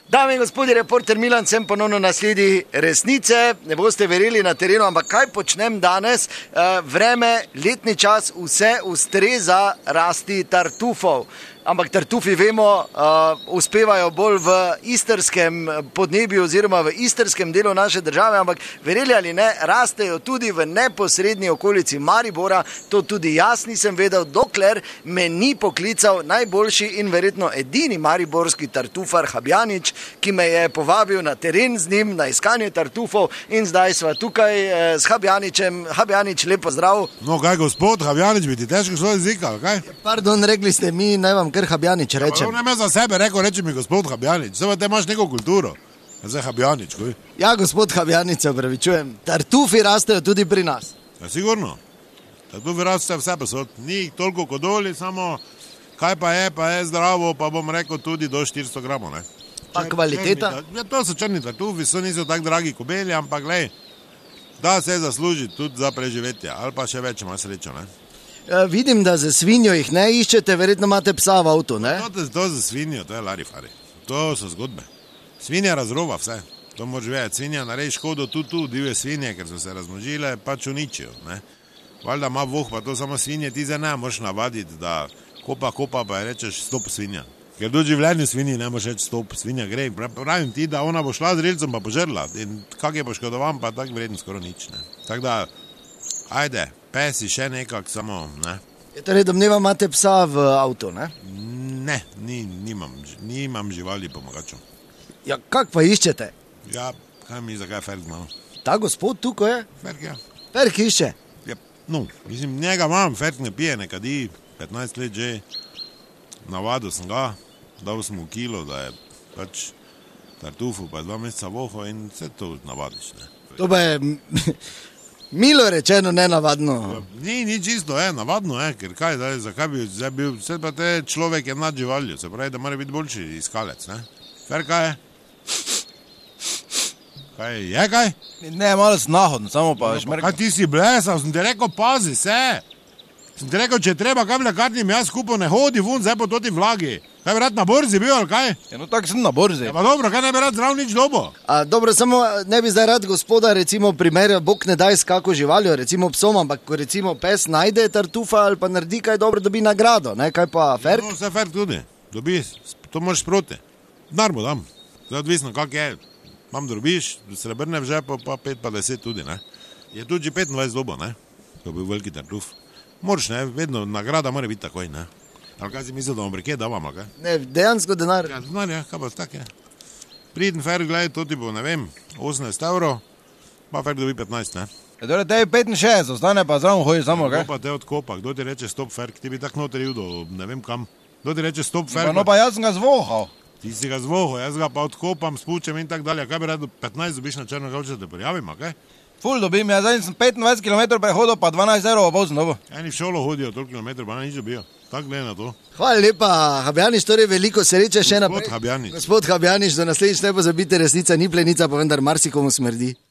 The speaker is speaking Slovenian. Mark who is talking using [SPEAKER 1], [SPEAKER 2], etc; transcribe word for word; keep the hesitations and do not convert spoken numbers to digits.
[SPEAKER 1] Dame in gospodje, reporter Milan, sem ponovno na sledi resnice. Ne boste verjeli na terenu, ampak kaj počnem danes? Vreme, letni čas, vse ustreza rasti tartufov. Ampak tartufi, vemo, uh, uspevajo bolj v istrskem podnebju oziroma v istrskem delu naše države, ampak verjeli ali ne, rastejo tudi v neposrednji okolici Maribora. To tudi jaz nisem vedel, dokler me ni poklical najboljši in verjetno edini mariborski tartufar Habjanič, ki me je povabil na teren z njim na iskanje tartufov in zdaj sva tukaj eh, s Habjaničem. Habjanič, lepo zdrav.
[SPEAKER 2] No, kaj gospod Habjanič, bi ti težko šlo jezika, kaj?
[SPEAKER 1] Pardon, rekli ste mi, naj vam kar Habjanič rečem.
[SPEAKER 2] Ja, ne me za sebe rekel, reči mi gospod Habjanič, zdaj te imaš neko kulturo. Zdaj Habjanič, kaj?
[SPEAKER 1] Ja, gospod Habjanič, se opravičujem. Tartufi rastejo tudi pri nas.
[SPEAKER 2] Ja, sigurno. Tartufi rastejo vse posod. Ni jih toliko kot doli, samo kaj pa je, pa je zdravo, pa bom rekel tudi do štiristo gramov, ne?
[SPEAKER 1] Pa kvaliteta?
[SPEAKER 2] Ja, to so črni tartufi, so niso tako dragi kobeli, ampak glej, da se zasluži tudi za preživetje, ali pa še več ima srečo, ne?
[SPEAKER 1] Ja, vidim, da za svinjo jih ne iščete, verjetno imate psa v avtu, ne?
[SPEAKER 2] To, to za svinjo, to je larifari. To so zgodbe. Svinja razrova vse. To moraš vedeti. Svinja naredi škodo tudi tu, divje svinje, ker so se razmnožile, pač uničijo, ne? Valjda ima voh, pa to samo svinje, ti zdaj ne moraš navaditi, da kopa, kopa, pa je rečeš stop svinja. Ker do življenju svinji ne moraš reči stop, svinja gre. Pravim ti, da ona bo šla z rilcem pa požrla. In kak je poškodovan, pa tak vreden skoraj nič, ne? Tako da, ajde. Pesi še nekak, samo, ne.
[SPEAKER 1] Je torej, domneva, imate psa v avtu, ne?
[SPEAKER 2] Ne, ni, nimam, nimam živali pomagačev.
[SPEAKER 1] Ja, kak pa iščete?
[SPEAKER 2] Ja, kaj mi, zakaj Ferk malo?
[SPEAKER 1] Ta gospod tukaj je?
[SPEAKER 2] Ferk, ja.
[SPEAKER 1] Ferk išče?
[SPEAKER 2] Ja, no, mislim, njega imam, Ferk ne pije, ne kadi, petnajst let že, navadil sem ga, dal sem mu kilo, da je pač tartufu, pa je dva meseca voho in vse to navadiš, ne.
[SPEAKER 1] To pa je... Milo rečeno, nenavadno.
[SPEAKER 2] Ja, ni, ni čisto, je, navadno, je, ker kaj, da, zakaj bi zdaj bil, vse pa te človek je nad živaljo, se pravi, da mora biti boljši iskalec, ne? Fer, kaj je? Kaj je, kaj?
[SPEAKER 3] Ne, malo snahodno, samo pa
[SPEAKER 2] no,
[SPEAKER 3] šmerka.
[SPEAKER 2] Kaj ti si blesal, sem ti rekel, pazi se. Sem ti rekel, če treba kaj mlekarnim, jaz skupaj ne hodi vun, zdaj po toti vlagi. Kaj bi rad na borzi bil, ali kaj?
[SPEAKER 3] Ja, no tak sem na borzi.
[SPEAKER 2] Ja, pa dobro, kaj ne bi rad zdrav nič dobo?
[SPEAKER 1] A, dobro, samo ne bi zdaj rad gospoda, recimo, primerjal, bog ne daj s kako živaljo, recimo psom, ampak ko recimo pes najde tartufa ali pa naredi kaj dobro, dobi nagrado, ne, kaj pa Ferk?
[SPEAKER 2] No, vse Ferk tudi, dobi, to moraš sproti. Denar mu dam, zdaj odvisno, kak je. Mam drobiš, srebrne v žepu, pa pet pa deset tudi, ne. Je tudi že petindvajset dobo, ne, to bi veliki tartuf. Moraš, ne, vedno, nagrada mora biti takoj, ne. Ali kaj si mislil, da vam breke davam, ali kaj?
[SPEAKER 1] Ne, dejansko denar.
[SPEAKER 2] Ja, denar, ja, kaj pa tak je. Pridem Ferk, gledaj, to ti bo, ne vem, osemnajst evrov, pa Ferk dobi petnajst, ne.
[SPEAKER 3] Ja, torej tebi petinšestdeset, ostane pa zraven hoji samo, kaj?
[SPEAKER 2] Kdo pa te odkopa, kdo ti reče stop Ferk, ti bi tak noter judo, ne vem kam. Kdo ti reče stop Ferk?
[SPEAKER 3] No pa jaz sem ga zvohal.
[SPEAKER 2] Ti si ga zvohal, jaz ga pa odkopam, spučem in tak dalje. Kaj bi rado petnajst dobiš na črno, kaj če te prijavim, a kaj?
[SPEAKER 3] Ful dobim, jaz zdaj sem petindvajset kilometrov prehodil, pa dvanajst evrov pa sem dobil.
[SPEAKER 2] Eni v šolo hodijo toliko kilometrov, pa nič dobijo. Tak gleda na to.
[SPEAKER 1] Hvala lepa, Habjanič, torej veliko sreče še naprej.
[SPEAKER 2] Gospod Habjanič.
[SPEAKER 1] Gospod Habjanič, do naslednjič ne pozabite, resnica ni plenica, pa vendar marsikomu smrdi.